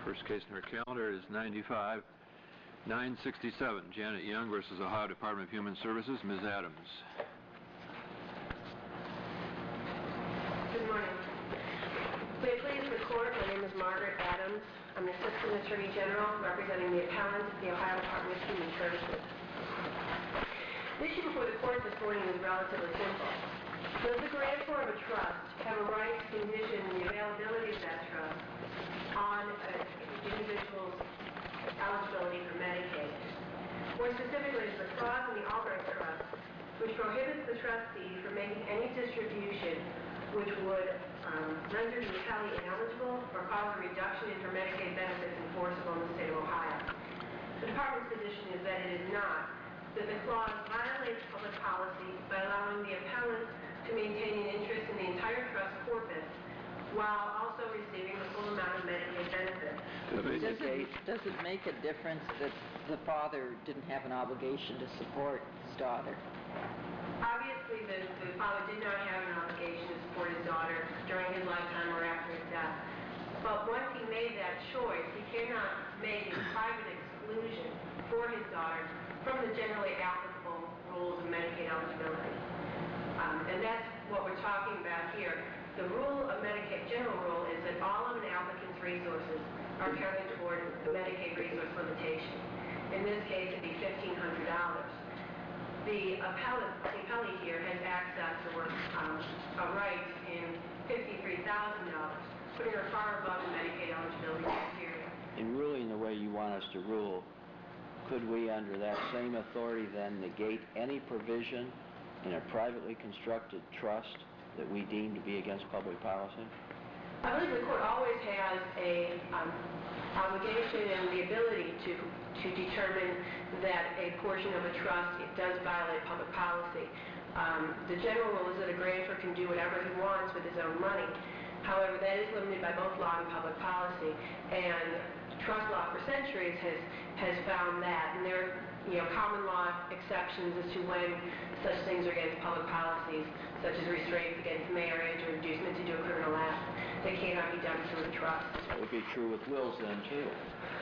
First case in our calendar is 95-967, Janet Young versus Ohio Department of Human Services. Ms. Adams. Good morning. May it please the Court, my name is Margaret Adams. I'm the Assistant Attorney General representing the appellant at the Ohio Department of Human Services. The issue before the Court this morning is relatively simple. Does the grantor of a trust have a right to condition the availability of that trust on an individual's eligibility for Medicaid? More specifically, is the clause in the Albright Trust which prohibits the trustee from making any distribution which would render the appellee ineligible or cause a reduction in her Medicaid benefits enforceable in the state of Ohio. The Department's position is that it is not, that the clause violates public policy by allowing the appellant to maintain an interest in the entire trust corpus while also receiving the full amount of Medicaid benefits. Does it make a difference that the father didn't have an obligation to support his daughter? Obviously, the father did not have an obligation to support his daughter during his lifetime or after his death. But once he made that choice, he cannot make a private exclusion for his daughter from the generally applicable rules of Medicaid eligibility. And that's what we're talking about here. The rule of Medicaid, general rule, is that all of an applicant's resources are counted toward the Medicaid resource limitation. In this case, it'd be $1,500. The appellee here has access to work a right in $53,000, putting her far above the Medicaid eligibility criteria. In ruling the way you want us to rule, could we, under that same authority, then negate any provision in a privately constructed trust that we deem to be against public policy? I believe the Court always has a obligation and the ability to determine that a portion of a trust does violate public policy. The general rule is that a grantor can do whatever he wants with his own money. However, that is limited by both law and public policy, and trust law for centuries has found that, and there are common law exceptions as to when such things are against public policies, such as restraints against marriage or inducement to do a criminal act. They cannot be done through a trust. That would be true with wills then, too.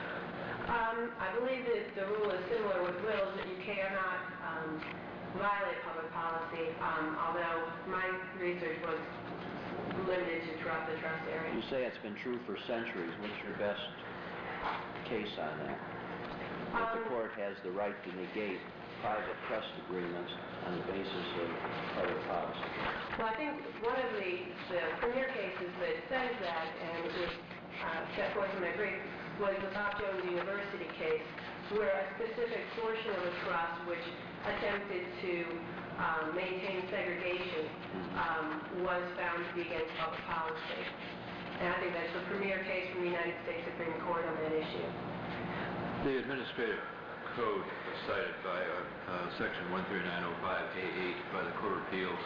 I believe that the rule is similar with wills, that you cannot violate public policy, although my research was limited to the trust area. You say it's been true for centuries. What's your best case on that? That the Court has the right to negate private trust agreements on the basis of public policy. Well, I think one of the premier cases that says that, and it was set forth in my brief, was the Bob Jones University case, where a specific portion of a trust which attempted to maintain segregation was found to be against public policy. And I think that's the premier case from the United States Supreme Court on that issue. The Administrative Code cited by Section 13905A8 by the Court of Appeals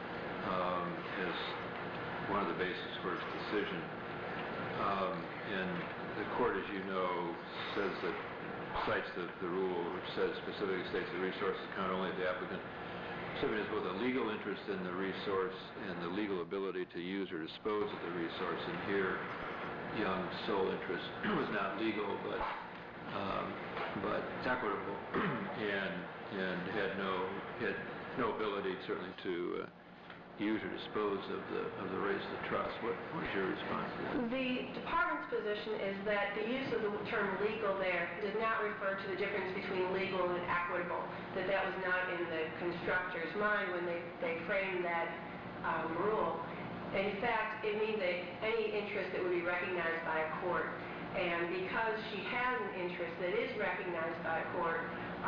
is one of the bases for its decision. And the Court, as you know, says that cites the rule which says specifically states the resources count only if the applicant has both a legal interest in the resource and the legal ability to use or dispose of the resource. And here, Young's sole interest was not legal, but equitable, and had no ability certainly to use or dispose of the raise of the trust. What is your response to that? The Department's position is that the use of the term legal there does not refer to the difference between legal and equitable, that was not in the constructor's mind when they framed that rule. In fact, it means that any interest that would be recognized by a court. And because she has an interest that is recognized by a court,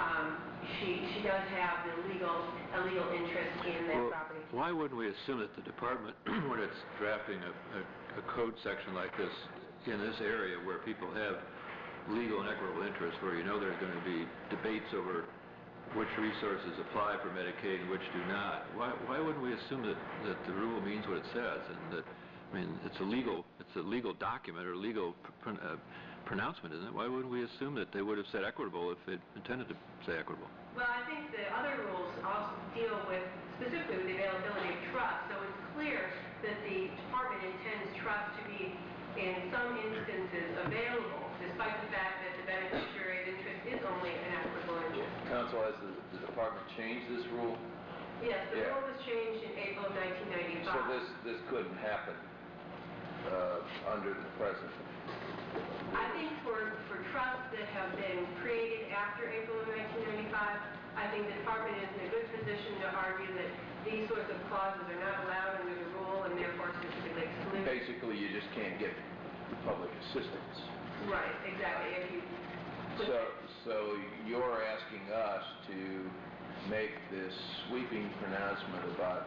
she does have a legal interest in that property. Why wouldn't we assume that the Department, when it's drafting a code section like this, in this area where people have legal and equitable interests, where there's going to be debates over which resources apply for Medicaid and which do not, why wouldn't we assume that the rule means what it says, and that it's a legal document or legal pronouncement, isn't it? Why wouldn't we assume that they would have said equitable if it intended to say equitable? Well, I think the other rules also deal specifically with the availability of trust. So it's clear that the Department intends trust to be in some instances available, despite the fact that the beneficiary's interest is only an equitable interest. Counsel, has the department changed this rule? Yes, the Yeah. rule was changed in April of 1995. So this couldn't happen under the present? I think for trusts that have been created after April of 1995, I think the department is in a good position to argue that these sorts of clauses are not allowed under the rule and therefore specifically excluded. Basically, you just can't get public assistance. Right, exactly. If you So you're asking us to make this sweeping pronouncement about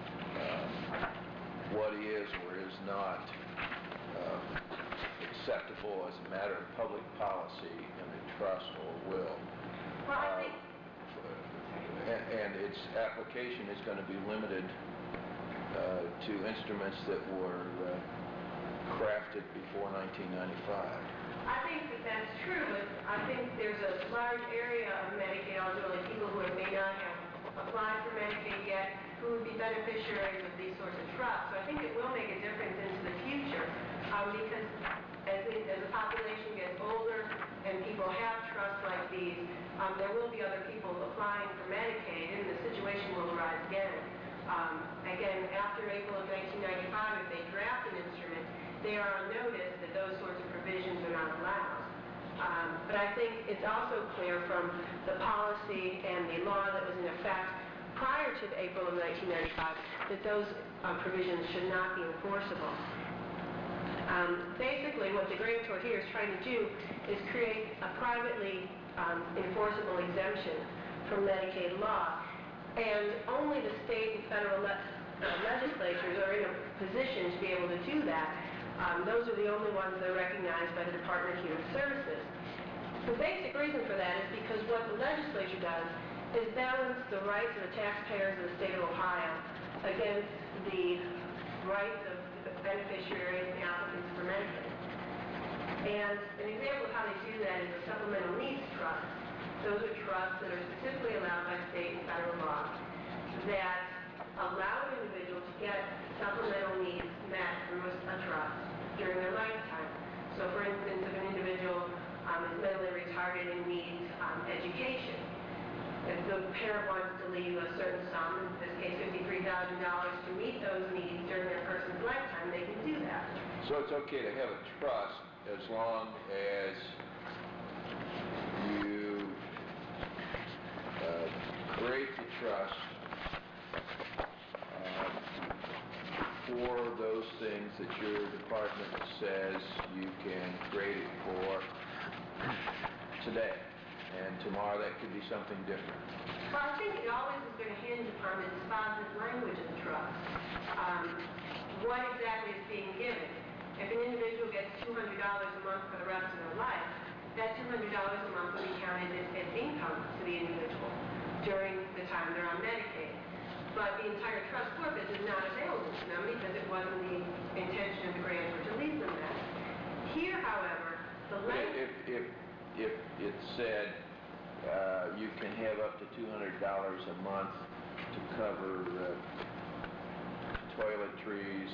what is or is not acceptable as a matter of public policy in a trust or will. Well, I think... And its application is going to be limited to instruments that were crafted before 1995. I think that that's true, but I think there's a large area of Medicaid eligibility, people who may not have applied for Medicaid yet, who would be beneficiaries of these sorts of trusts. So I think it will make a difference into the future, because as the population gets older and people have trusts like these, there will be other people applying for Medicaid, and the situation will arise again. Again, after April of 1995, if they draft an instrument, they are on notice that those sorts of provisions are not allowed. But I think it's also clear from the policy and the law that was in effect prior to April of 1995 that those provisions should not be enforceable. Basically, what the grantor here is trying to do is create a privately enforceable exemption from Medicaid law, and only the state and federal legislatures are in a position to be able to do that. Those are the only ones that are recognized by the Department of Human Services. The basic reason for that is because what the legislature does is balance the rights of the taxpayers of the state of Ohio against the rights of the beneficiaries and applicants for Medicaid. And an example of how they do that is a supplemental needs trust. Those are trusts that are specifically allowed by state and federal law that allow an individual to get supplemental needs met through a trust during their lifetime. So for instance, if an individual is mentally retarded and needs education, if the parent wants to leave a certain sum, in this case $53,000, to meet those needs during their person's lifetime, they can do that. So it's okay to have a trust as long as you create the trust for those things that your department says you can create it for today, and tomorrow that could be something different. Well, I think it always is going to hinge upon the dispositive language of the trust. What exactly is being given? If an individual gets $200 a month for the rest of their life, that $200 a month will be counted as income to the individual during the time they're on Medicaid. But the entire trust corpus is not available to them because it wasn't the intention of the grantor to leave them that. Here, however, the language... If it said you can have up to $200 a month to cover toiletries,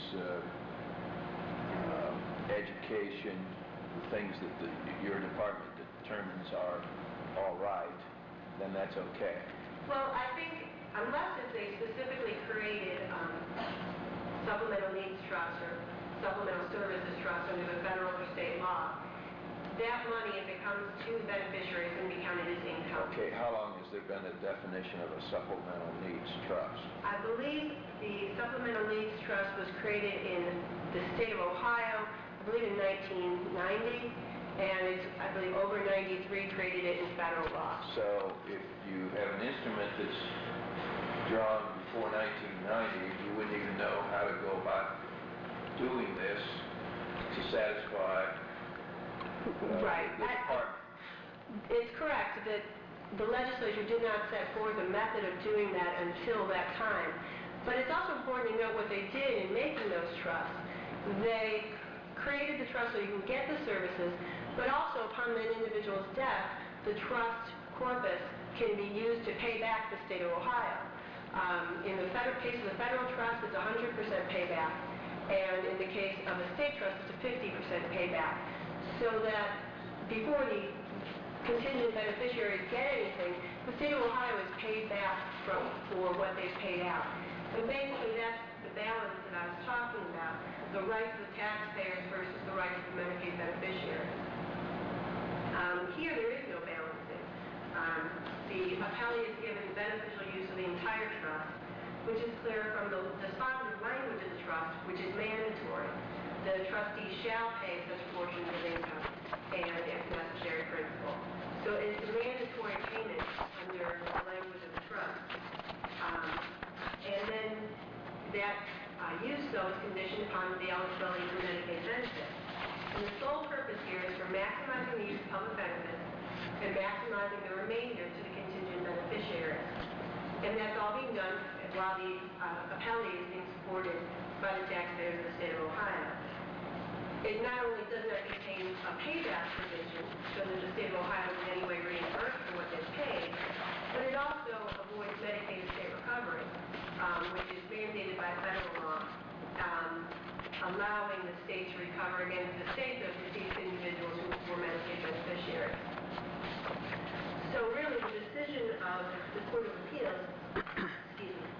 education, things that your department determines are all right, then that's okay. Well, I think unless it's a specifically created supplemental needs trust or supplemental services trust under the federal or state law, that money, if it comes to the beneficiary, is going to be counted as income. Okay, how long has there been a definition of a supplemental needs trust? I believe the supplemental needs trust was created in the state of Ohio, I believe in 1990, and it's, I believe, over 93 created it in federal law. So if you have an instrument that's drawn before 1990, you wouldn't even know how to go about doing this to satisfy Right. the department. It's correct that the legislature did not set forth a method of doing that until that time. But it's also important to note what they did in making those trusts. They created the trust so you can get the services, but also upon an individual's death, the trust corpus can be used to pay back the state of Ohio. In the case of the federal trust, it's 100% payback. And in the case of a state trust, it's a 50% payback. So that before the contingent beneficiaries get anything, the state of Ohio is paid back for what they've paid out. And basically that's the balance that I was talking about, the rights of the taxpayers versus the rights of the Medicaid beneficiaries. Here there is no balancing. The appellee is given beneficial use of the entire trust, which is clear from the dispositive language of the trust, which is mandatory. The trustee shall pay such portions of income and, if necessary, principal. So it's a mandatory payment under the language of the trust. And then that use, though, is conditioned upon the eligibility for Medicaid benefits. And the sole purpose here is for maximizing the use of public benefits and maximizing the remainder to the contingent beneficiaries. And that's all being done while the appellee is being supported by the taxpayers of the state of Ohio. It not only does not contain a payback provision, so that the state of Ohio is in any way reimbursed for what they've paid, but it also avoids Medicaid state recovery, which is mandated by federal law, allowing the state to recover against the state of deceased individuals who were Medicaid beneficiaries. So really, the decision of the Court of Appeals, excuse me,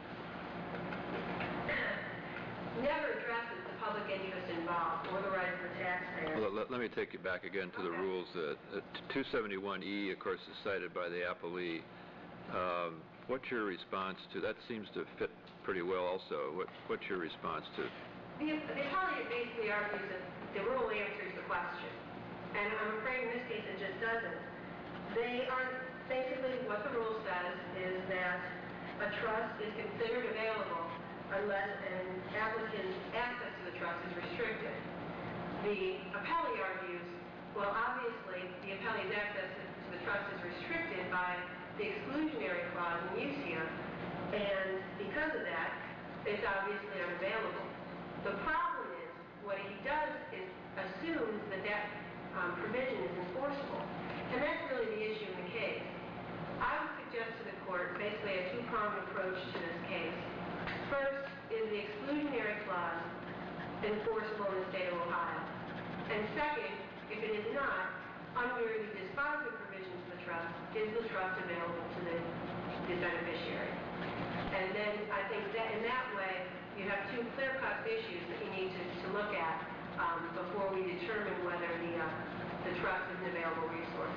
never addresses the public interest involved or the rights of the taxpayer. Well, let me take you back again to the rules. 271E, of course, is cited by the appellee. What's your response to that? Seems to fit pretty well also. What's your response to? The appellee basically argues that the rule answers the question. And I'm afraid in this case it just doesn't. They are basically what the rule says is that a trust is considered available unless an applicant's access to the trust is restricted. The appellee argues, well, obviously the appellee's access to the trust is restricted by the exclusionary clause in use here, and because of that, it's obviously unavailable. The problem is, what he does is assumes that that provision is enforceable, and that's really the issue in the case. I would suggest to the court basically a two-pronged approach to this case. First, is the exclusionary clause enforceable in the state of Ohio? And second, if it is not, under the dispositive provisions of the trust, is the trust available to the beneficiary? And then I think that in that way, you have two clear-cut issues that you need to look at before we determine whether the trust is an available resource.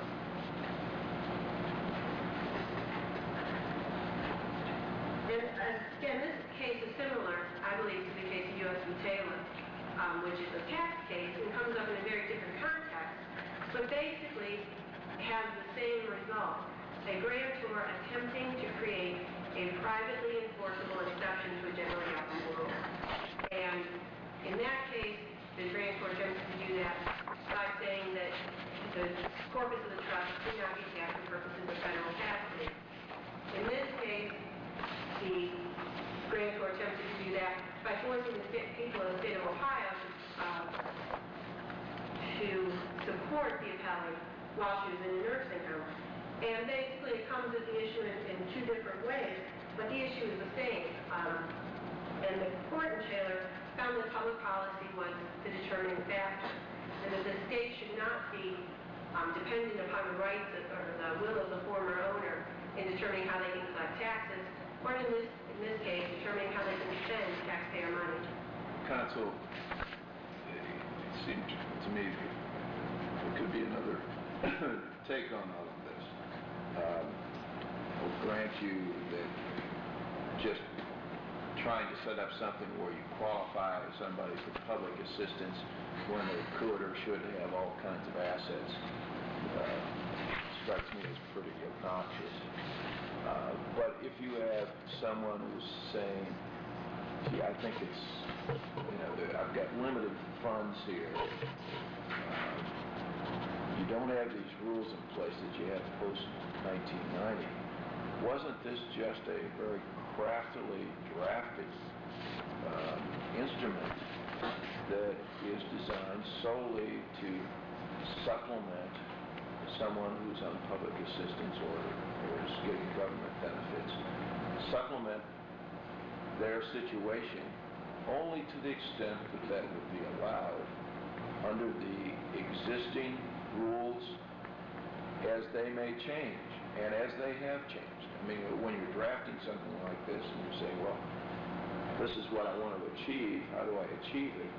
And again, this case is similar, I believe, to the case of U.S. v. Taylor, which is a tax case and comes up in a very different context, but basically has the same result. A grantor attempting to create a privately enforceable exception to a generally applicable rule. And in that case, the grantor attempts to do that by saying that the corpus of the trust could not be taxed for purposes of federal taxing. In this case, the grantor attempted to do that by forcing the people of the state of Ohio to support the appellee while she was in a nursing home. And basically it comes at the issue in two different ways, but the issue is the same. And the court in Taylor found that public policy was the determining factor, and that the state should not be dependent upon the rights or the will of the former owner in determining how they can collect taxes, or in this case, determining how they can spend taxpayer money. Counsel, it seemed to me there could be another take on all of this. I'll grant you that just trying to set up something where you qualify somebody for public assistance when they could or should have all kinds of assets strikes me as pretty obnoxious. But if you have someone who's saying, gee, I think it's, I've got limited funds here. You don't have these rules in place that you had post-1990. Wasn't this just a very craftily drafted instrument that is designed solely to supplement someone who's on public assistance or is getting government benefits, supplement their situation only to the extent that that would be allowed under the existing rules as they may change and as they have changed. I mean, when you're drafting something like this and you're saying, well, this is what I want to achieve, how do I achieve it?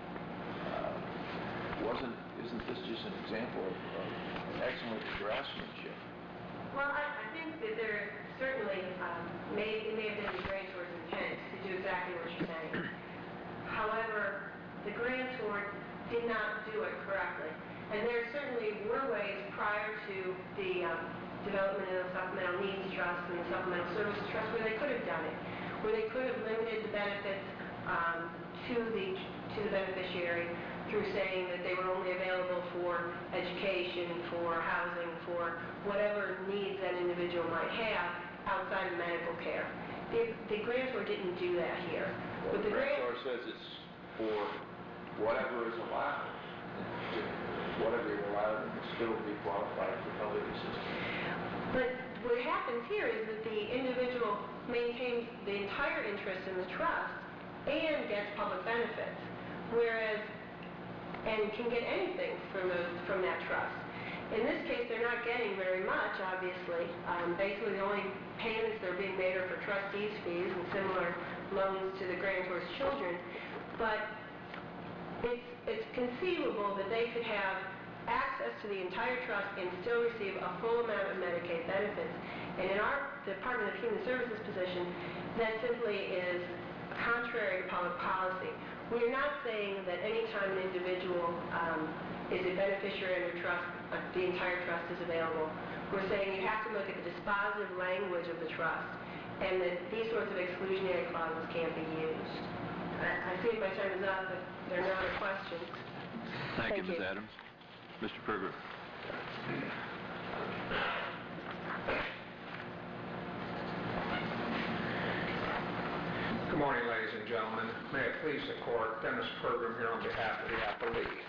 Isn't this just an example of excellent draftsmanship? Well, I think that there certainly it may have been the grantor's intent to do exactly what you're saying. However, the grantor did not do it correctly. And there certainly were ways prior to the development of the Supplemental Needs Trust and the Supplemental Services Trust where they could have done it, where they could have limited the benefits to the beneficiary through saying that they were only available for education, for housing, for whatever needs that individual might have outside of medical care. The grantor didn't do that here. Well, But the grantor says it's for whatever is allowed. Whatever you're allowed will still be qualified for public assistance. But what happens here is that the individual maintains the entire interest in the trust and gets public benefits, and can get anything from that trust. In this case, they're not getting very much, obviously. Basically, the only payments that are being made are for trustees' fees and similar loans to the grantor's children. But it's conceivable that they could have access to the entire trust and still receive a full amount of Medicaid benefits. And in our Department of Human Services position, that simply is contrary to public policy. We are not saying that any time an individual is a beneficiary under trust, the entire trust is available. We're saying you have to look at the dispositive language of the trust and that these sorts of exclusionary clauses can't be used. I see my time is up, but there are no other questions. Thank you, Ms. Adams. Mr. Perger. Good morning, ladies and gentlemen. May it please the court, Dennis Pergram here on behalf of the appellee.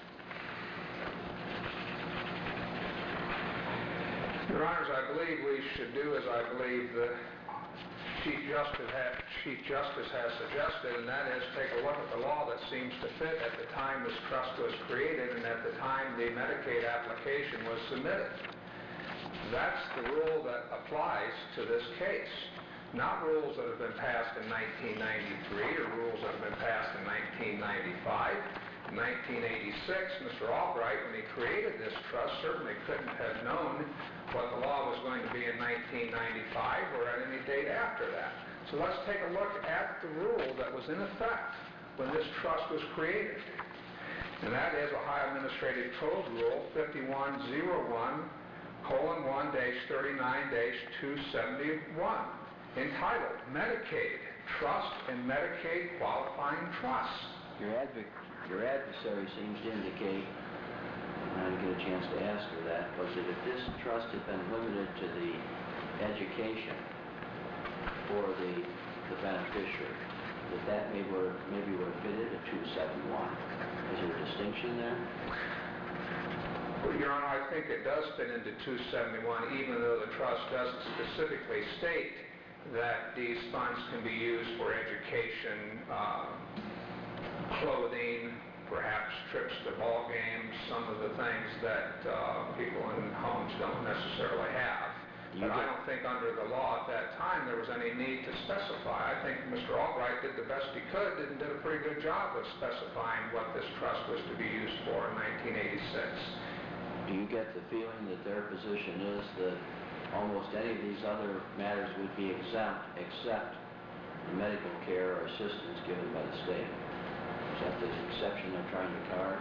Your Honors, I believe we should do as I believe the Chief Justice has suggested, and that is take a look at the law that seems to fit at the time this trust was created and at the time the Medicaid application was submitted. That's the rule that applies to this case. Not rules that have been passed in 1993 or rules that have been passed in 1995. In 1986, Mr. Albright, when he created this trust, certainly couldn't have known what the law was going to be in 1995 or at any date after that. So let's take a look at the rule that was in effect when this trust was created. And that is Ohio Administrative Code Rule 5101:1-39-271. entitled Medicaid Trust and Medicaid Qualifying Trust. Your adversary seems to indicate, and I didn't get a chance to ask her that, was that if this trust had been limited to the education for the beneficiary, that maybe would have fitted at 271. Is there a distinction there? Well, Your Honor, I think it does fit into 271, even though the trust doesn't specifically state that these funds can be used for education, clothing, perhaps trips to ball games, some of the things that people in homes don't necessarily have. But I don't think under the law at that time there was any need to specify. I think Mr. Albright did the best he could and did a pretty good job of specifying what this trust was to be used for in 1986. Do you get the feeling that their position is that almost any of these other matters would be exempt except the medical care or assistance given by the state? Is that the exception they're trying to carve?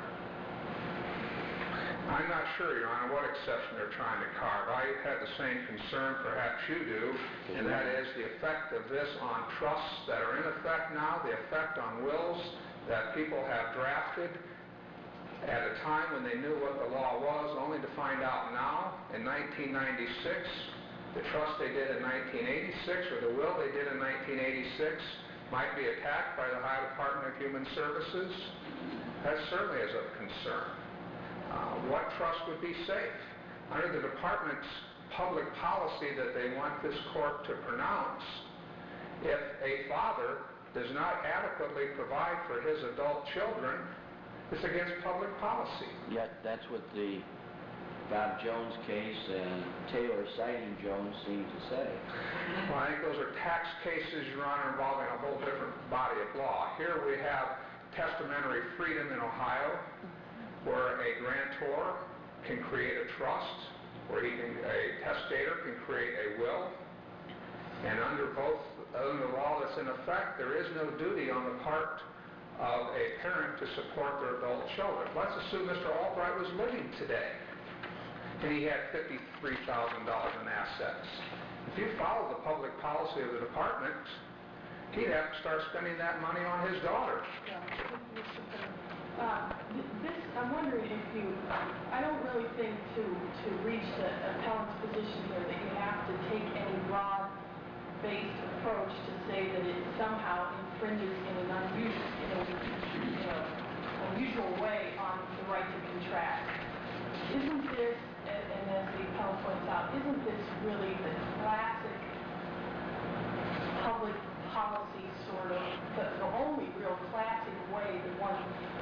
I'm not sure, Your Honor, what exception they're trying to carve. I had the same concern perhaps you do, and that is the effect of this on trusts that are in effect now, the effect on wills that people have drafted at a time when they knew what the law was, only to find out now, in 1996, the trust they did in 1986 or the will they did in 1986 might be attacked by the Ohio Department of Human Services. That certainly is of concern. What trust would be safe? Under the department's public policy that they want this court to pronounce, if a father does not adequately provide for his adult children, it's against public policy. Yet that's what the Bob Jones case and Taylor citing Jones seem to say. Well, I think those are tax cases, Your Honor, involving a whole different body of law. Here we have testamentary freedom in Ohio, where a grantor can create a trust, where a testator can create a will, and under the law that's in effect, there is no duty on the part of a parent to support their adult children. Let's assume Mr. Albright was living today, and he had $53,000 in assets. If you follow the public policy of the department, he'd have to start spending that money on his daughter. I'm wondering if I don't really think to reach the appellant's position here that you have to take any broad-based approach to say that it somehow infringes in an unusual way on the right to contract. Isn't this, and as the appellant points out, isn't this really the classic public policy sort of, the only real classic way that one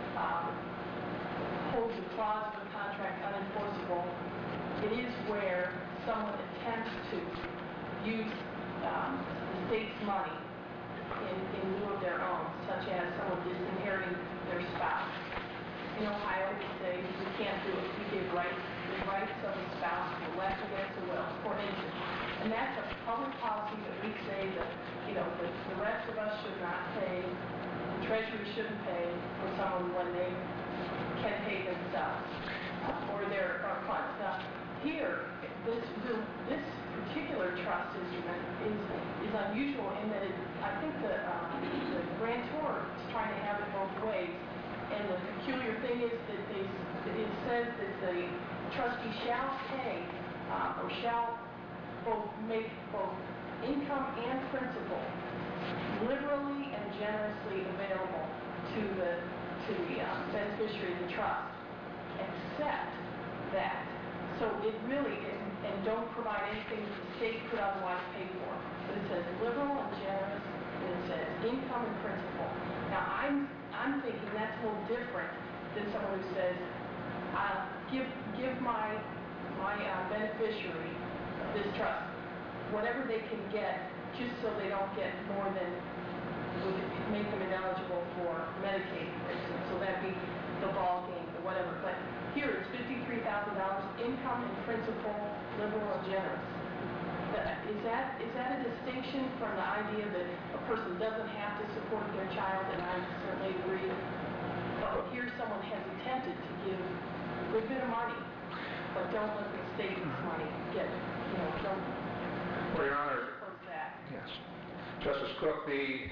holds a clause of the contract unenforceable? It is where someone attempts to use the state's money in lieu of their own, such as someone disinheriting their spouse. In Ohio, we say we can't do it. We give the rights of a spouse to the left against the will, for instance. And that's a public policy that we say that, the rest of us should not pay, the Treasury shouldn't pay for someone when they can pay themselves or their funds. Now, here, this particular trust instrument is unusual in that I think the grantor is trying to have it both ways. And the peculiar thing is that it says that the trustee shall pay or shall make both income and principal liberally and generously available to the beneficiary of the trust, except that. So it really is, and don't provide anything that the state could otherwise pay for. But it says liberal and generous, and it says income and principal. Now I'm thinking that's a little different than someone who says, give my beneficiary of this trust whatever they can get, just so they don't get more than would make them ineligible for Medicaid, for instance. So that'd be the ball game or whatever. But here it's $53,000 income and principal, liberal and generous. Is that a distinction from the idea that a person doesn't have to support their child? And I certainly agree. But here someone has attempted to give a good bit of money, but don't let the state's money get, don't. Well, Your Honor, yes. Justice Cook, you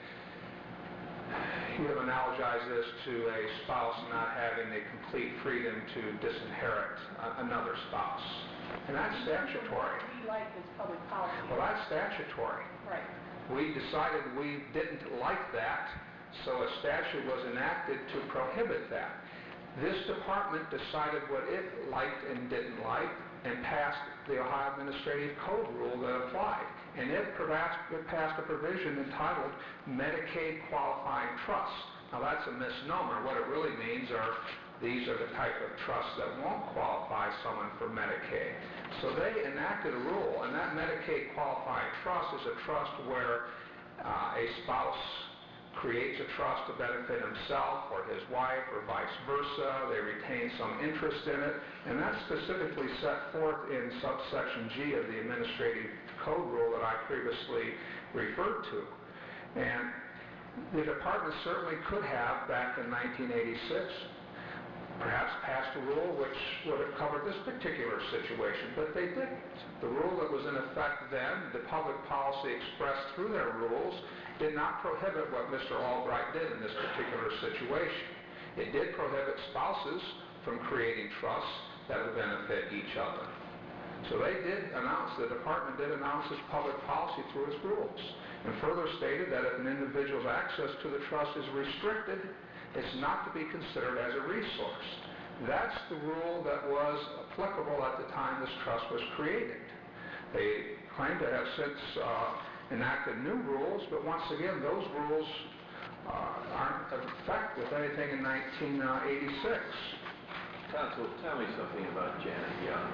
have analogized this to a spouse not having the complete freedom to disinherit another spouse. And that's statutory. We like this public policy. Well, that's statutory. Right. We decided we didn't like that, so a statute was enacted to prohibit that. This department decided what it liked and didn't like and passed the Ohio Administrative Code rule that applied. And it passed a provision entitled Medicaid Qualifying Trust. Now that's a misnomer. What it really means are these are the type of trusts that won't qualify someone for Medicaid. So they enacted a rule, and that Medicaid Qualifying Trust is a trust where a spouse creates a trust to benefit himself or his wife or vice versa. They retain some interest in it, and that's specifically set forth in subsection G of the Administrative Code rule that I previously referred to. And the department certainly could have, back in 1986, perhaps passed a rule which would have covered this particular situation, but they didn't. The rule that was in effect then, the public policy expressed through their rules, did not prohibit what Mr. Albright did in this particular situation. It did prohibit spouses from creating trusts that would benefit each other. So they did announce, the department did announce its public policy through its rules, and further stated that if an individual's access to the trust is restricted, it's not to be considered as a resource. That's the rule that was applicable at the time this trust was created. They claim to have since enacted new rules, but once again, those rules aren't in effect with anything in 1986. Counsel, tell me something about Janet Young.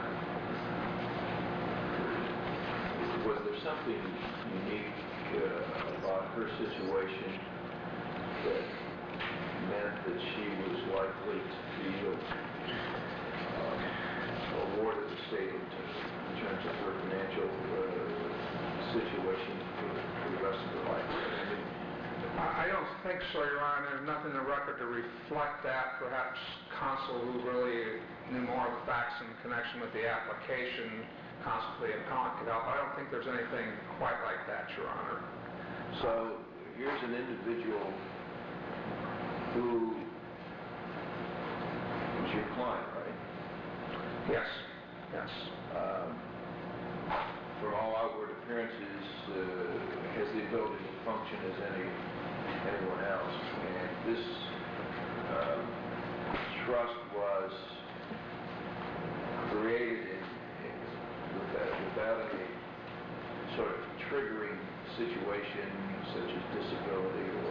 Was there something unique about her situation that meant that she was likely to feel a ward of the state in terms of her financial situation for the rest of her life? I don't think so, Your Honor. There's nothing in the record to reflect that. Perhaps counsel who really knew more of the facts in connection with the application, counsel for the appellant could help. I don't think there's anything quite like that, Your Honor. So here's an individual who was your client, right? Yes, yes. For all outward appearances, has the ability to function as anyone else. And this trust was created without any sort of triggering situation such as disability or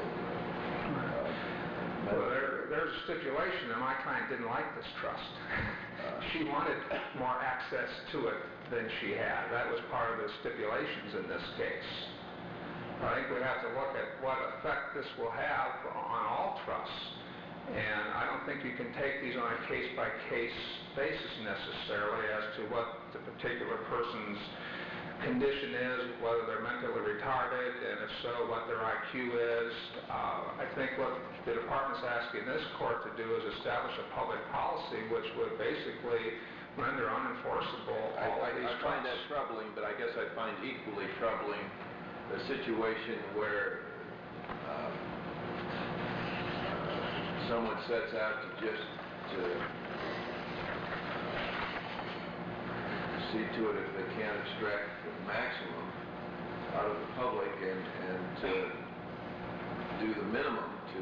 Well, there's a stipulation that my client didn't like this trust. She wanted more access to it than she had. That was part of the stipulations in this case. I think we have to look at what effect this will have on all trusts. And I don't think you can take these on a case-by-case basis necessarily as to what the particular person's condition is, whether they're mentally retarded, and if so, what their IQ is. I think what the department's asking this court to do is establish a public policy which would basically render unenforceable all of these I find that troubling, but I guess I find equally troubling the situation where someone sets out to just see to it if they can't extract the maximum out of the public and to do the minimum to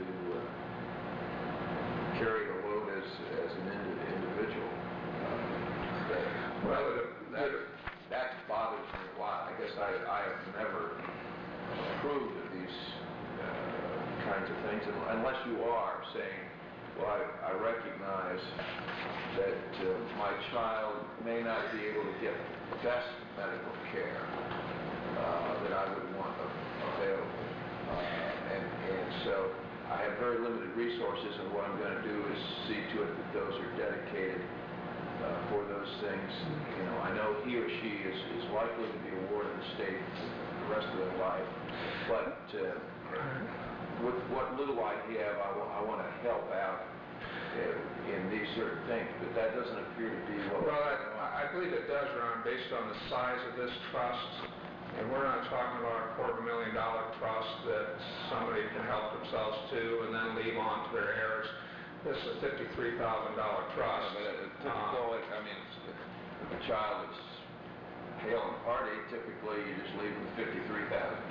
carry the load as an individual. That bothers me a lot. I guess I have never approved of these kinds of things unless you are saying, well, I recognize that my child may not be able to get the best medical care that I would want available. And so I have very limited resources, and what I'm going to do is see to it that those are dedicated for those things. You know, I know he or she is likely to be a ward of the state for the rest of their life, but with what little I have, I want to help out in these certain things, but that doesn't appear to be what... Well, I believe it does, Ron, based on the size of this trust, and we're not talking about a $250,000 trust that somebody can help themselves to and then leave on to their heirs. This is a $53,000 trust. Typical, I mean, if a child is hale and hearty, typically you just leave them $53,000.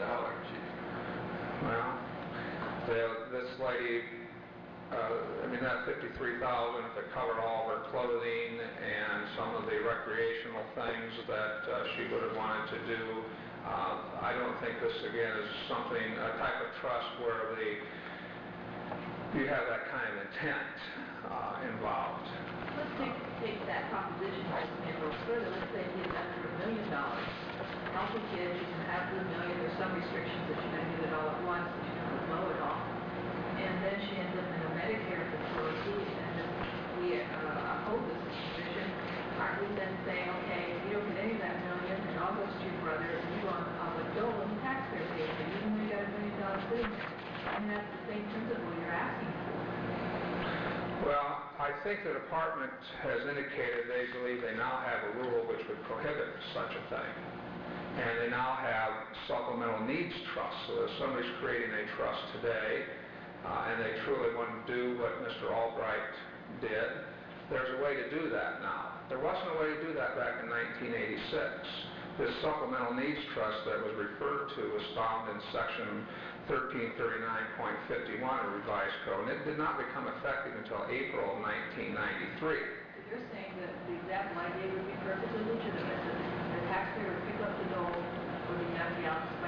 Well, this lady, that $53,000, if it covered all of her clothing and some of the recreational things that she would have wanted to do, I don't think this, again, is a type of trust where you have that kind of intent involved. Let's take that proposition a little further. Let's say he invested $1 million. Healthy kid, you can have the $1 million. There's some restrictions that you're going to do it all at once, but you can blow it off. And then she ends up in a Medicare facility, and we oppose this position. Aren't we then saying, okay, if you don't get any of that $1 million, it all goes to your brother, and you go on the public dole, and the taxpayer pays for you, even though you got $1 million business. And that's the same principle you're asking for. Well, I think the department has indicated they believe they now have a rule which would prohibit such a thing. And they now have supplemental needs trusts. So if somebody's creating a trust today, and they truly want to do what Mr. Albright did, there's a way to do that now. There wasn't a way to do that back in 1986. This supplemental needs trust that was referred to was found in section 1339.51 of the revised code, and it did not become effective until April of 1993. You're saying that the example I gave would be perfectly legitimate, that the taxpayer would pick up the dole for the young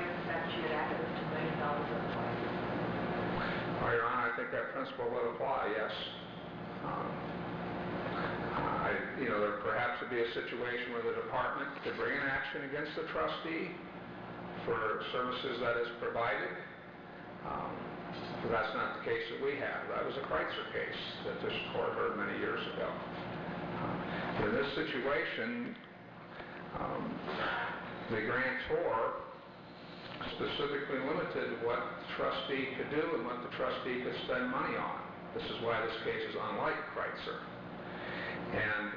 Well, Your Honor, I think that principle would apply, yes. There perhaps would be a situation where the department could bring an action against the trustee for services that is provided. But that's not the case that we have. That was a Kreitzer case that this court heard many years ago. In this situation, the grantor specifically limited what the trustee could do and what the trustee could spend money on. This is why this case is unlike Kreitzer. And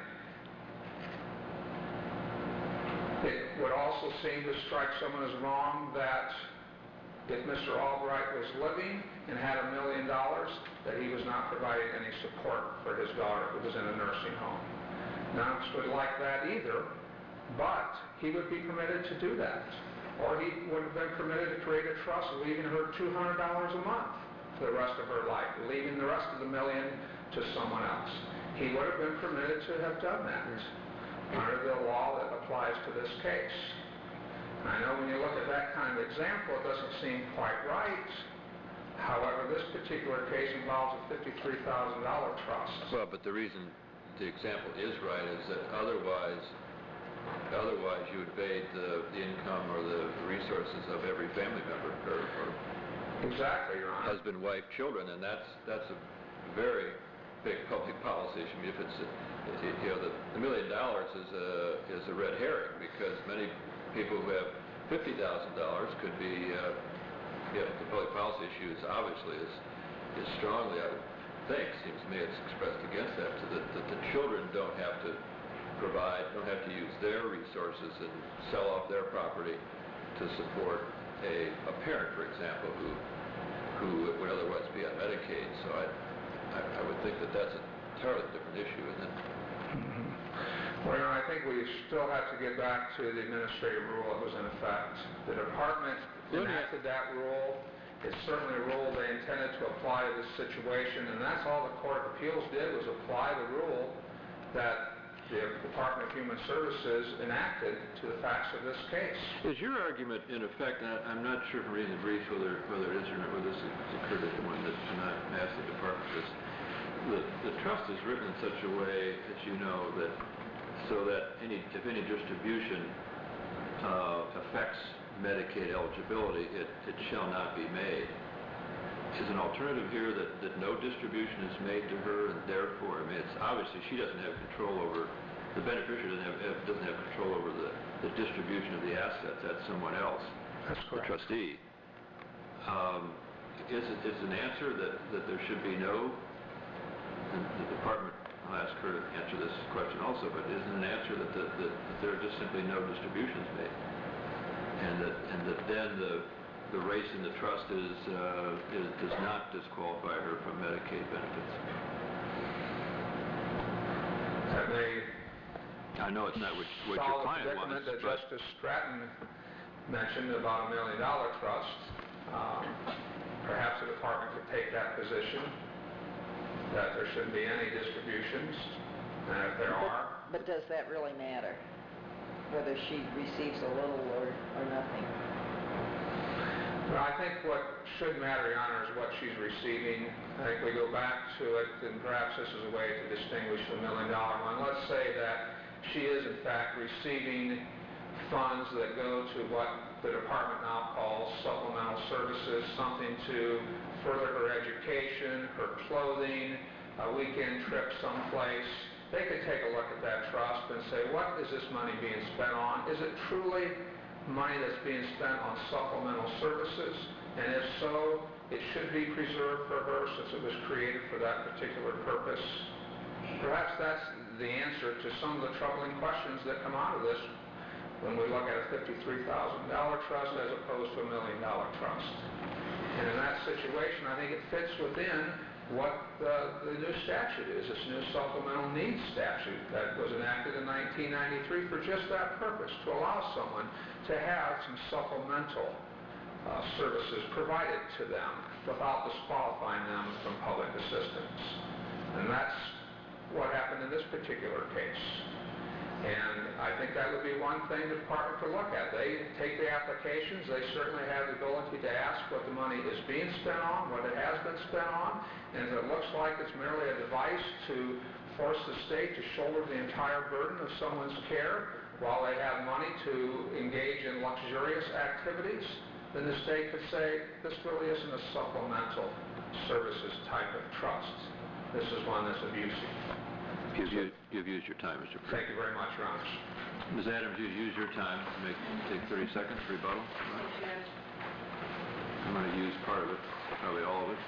it would also seem to strike someone as wrong that if Mr. Albright was living and had $1 million, that he was not providing any support for his daughter who was in a nursing home. None of us would like that either, but he would be permitted to do that. Or he would have been permitted to create a trust leaving her $200 a month for the rest of her life, leaving the rest of the $1 million to someone else. He would have been permitted to have done that under the law that applies to this case. I know when you look at that kind of example, it doesn't seem quite right. However, this particular case involves a $53,000 trust. Well, but the reason the example is right is that otherwise you would evade the income or the resources of every family member or Exactly, Your Honor. husband, wife, children, and that's a very big public policy issue. I mean, if it's the $1 million is a red herring, because many people who have $50,000 could be the public policy issue is obviously is strongly, I would think, seems to me it's expressed against that, so that the children don't have to use their resources and sell off their property to support a parent, for example, who would otherwise be on Medicaid. So I would think that that's an entirely different issue, isn't it? Well, Your Honor, I think we still have to get back to the administrative rule that was in effect. The department enacted that rule. It's certainly a rule they intended to apply to this situation, and that's all the Court of Appeals did, was apply the rule that the Department of Human Services enacted to the facts of this case. Is your argument, in effect, and I'm not sure from reading the brief whether it is or not, whether this occurred at the one that did not ask the department this, the trust is written in such a way, as you know, that so that if any distribution affects Medicaid eligibility, it shall not be made. Is an alternative here that no distribution is made to her, and therefore, I mean, it's obviously she doesn't have control over, the beneficiary doesn't have control over the distribution of the assets. That's someone else. That's correct. The trustee. Is an answer that there should be no, the department, I'll ask her to answer this question also, but isn't an answer that there are just simply no distributions made, and that then the race in the trust does not disqualify her from Medicaid benefits? That may I know it's not what your solve client the predicament wants, that but Justice Stratton mentioned about $1 million trust. Perhaps the department could take that position, that there shouldn't be any distributions, and if there are... But does that really matter? Whether she receives a little or nothing? Well, I think what should matter, Your Honor, is what she's receiving. I think we go back to it, and perhaps this is a way to distinguish the $1 million one. Let's say that she is, in fact, receiving funds that go to what the department now calls supplemental services, something to further her education, her clothing, a weekend trip someplace. They could take a look at that trust and say, what is this money being spent on? Is it truly money that's being spent on supplemental services? And if so, it should be preserved for her since it was created for that particular purpose. Perhaps that's the answer to some of the troubling questions that come out of this when we look at a $53,000 trust as opposed to $1 million trust. And in that situation, I think it fits within what the new statute is, this new supplemental needs statute that was enacted in 1993 for just that purpose, to allow someone to have some supplemental services provided to them without disqualifying them from public assistance. And that's what happened in this particular case. And I think that would be one thing the department could look at. They take the applications, they certainly have the ability to ask what the money is being spent on, what it has been spent on, and if it looks like it's merely a device to force the state to shoulder the entire burden of someone's care while they have money to engage in luxurious activities, then the state could say, this really isn't a supplemental services type of trust. This is one that's abusive. You've used your time, Mr. Pruitt. Thank you very much, Your Honor. Ms. Adams, you've used your time. Take 30 seconds for rebuttal. I'm going to use part of it, probably all of it.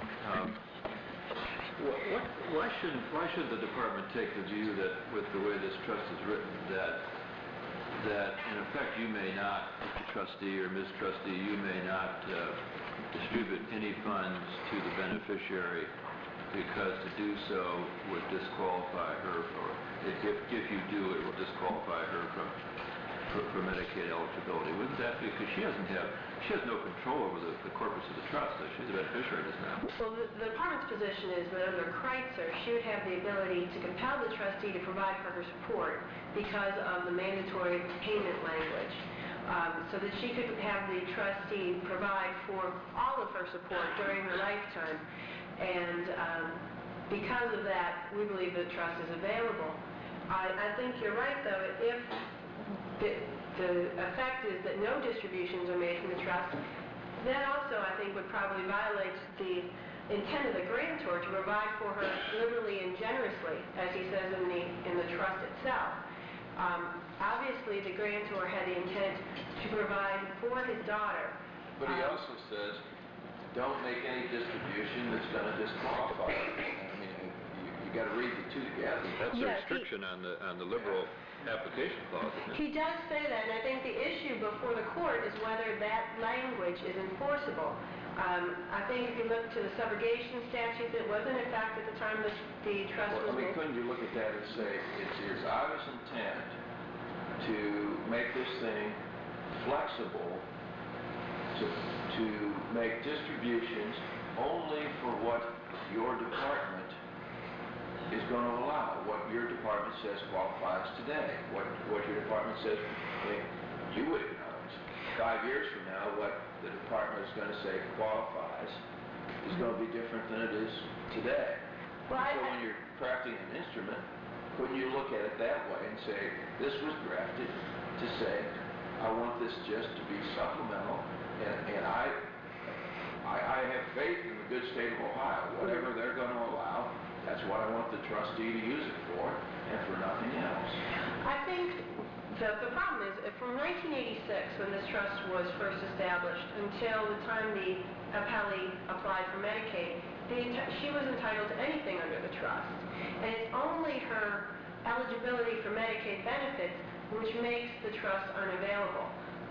Why should the department take the view that, with the way this trust is written, that in effect you may not, Mr. Trustee or Ms. Trustee, you may not distribute any funds to the beneficiary, because to do so would disqualify her, or if you do, it will disqualify her from Medicaid eligibility. Wouldn't that be, because she has no control over the corpus of the trust, so she's a beneficiary just now. Well, the department's position is that under Kreitzer, she would have the ability to compel the trustee to provide for her support because of the mandatory payment language, so that she could have the trustee provide for all of her support during her lifetime. And because of that, we believe the trust is available. I think you're right, though. If the effect is that no distributions are made from the trust, that also, I think, would probably violate the intent of the grantor to provide for her liberally and generously, as he says in the trust itself. Obviously, the grantor had the intent to provide for his daughter. But he also says, don't make any distribution that's going to disqualify her. I mean, you got to read the two together. That's a restriction on the liberal application clause, isn't it? He does say that, and I think the issue before the court is whether that language is enforceable. I think if you look to the subrogation statute that was in effect at the time the trust was made. Couldn't you look at that and say, it's his obvious intent to make this thing flexible to make distributions only for what your department is going to allow, what your department says qualifies today, what your department says. I mean, you wouldn't know. 5 years from now, what the department is going to say qualifies is going to be different than it is today. So when you're crafting an instrument, couldn't you look at it that way and say, this was drafted to say, I want this just to be supplemental, and I have faith in the good state of Ohio. Whatever they're going to allow, that's what I want the trustee to use it for, and for nothing else. I think the problem is, from 1986, when this trust was first established, until the time the appellee applied for Medicaid, she was entitled to anything under the trust. And it's only her eligibility for Medicaid benefits which makes the trust unavailable.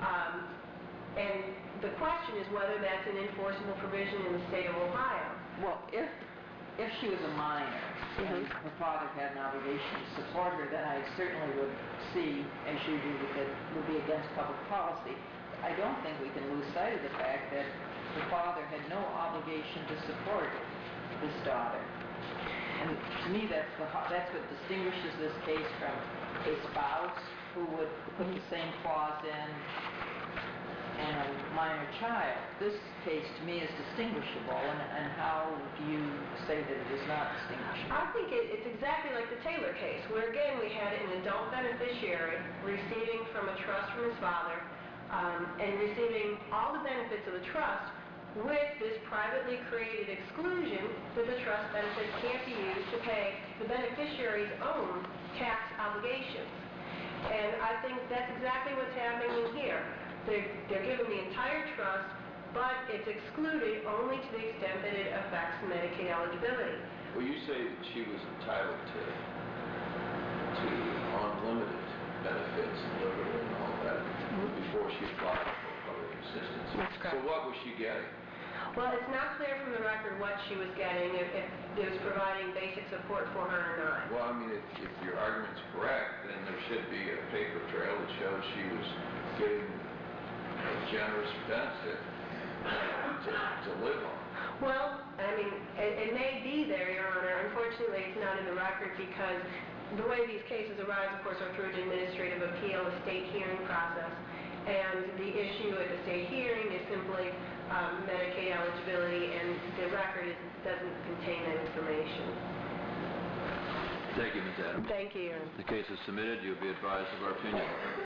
And the question is whether that's an enforceable provision in the state of Ohio. Well, if she was a minor and her father had an obligation to support her, then I certainly would see, as you do, that it would be against public policy. I don't think we can lose sight of the fact that the father had no obligation to support his daughter. And to me, that's what distinguishes this case from a spouse who would put the same clause in and a minor child. This case, to me, is distinguishable, and how do you say that it is not distinguishable? I think it's exactly like the Taylor case, where again we had an adult beneficiary receiving from a trust from his father, and receiving all the benefits of the trust with this privately created exclusion that the trust benefits can't be used to pay the beneficiary's own tax obligations. And I think that's exactly what's happening here. They're given the entire trust, but it's excluded only to the extent that it affects Medicaid eligibility. Well, you say that she was entitled to unlimited benefits and liberty and all that before she applied for public assistance. That's correct. So what was she getting? Well, it's not clear from the record what she was getting, if it was providing basic support for her or not. Well, I mean, if your argument's correct, then there should be a paper trail that shows she was getting a generous benefit to live on. Well, I mean, it may be there, Your Honor. Unfortunately, it's not in the record because The way these cases arise, of course, are through an administrative appeal, a state hearing process. And the issue at the state hearing is simply Medicaid eligibility, and the record doesn't contain that information. Thank you, Ms. Adams. Thank you, Your Honor. The case is submitted. You'll be advised of our opinion.